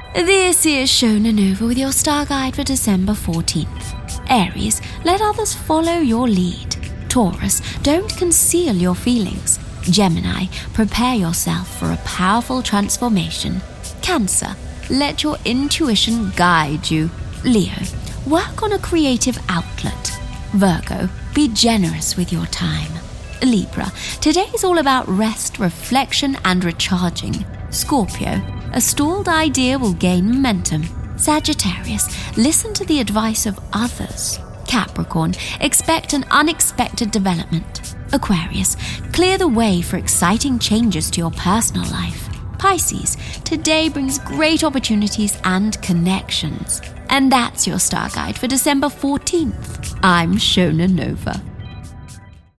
This is Shona Nova with your star guide for December 14th. Aries, let others follow your lead. Taurus, don't conceal your feelings. Gemini, prepare yourself for a powerful transformation. Cancer, let your intuition guide you. Leo, work on a creative outlet. Virgo, be generous with your time. Libra, today is all about rest, reflection, and recharging. Scorpio, a stalled idea will gain momentum. Sagittarius, listen to the advice of others. Capricorn, expect an unexpected development. Aquarius, clear the way for exciting changes to your personal life. Pisces, today brings great opportunities and connections. And that's your star guide for December 14th. I'm Shona Nova.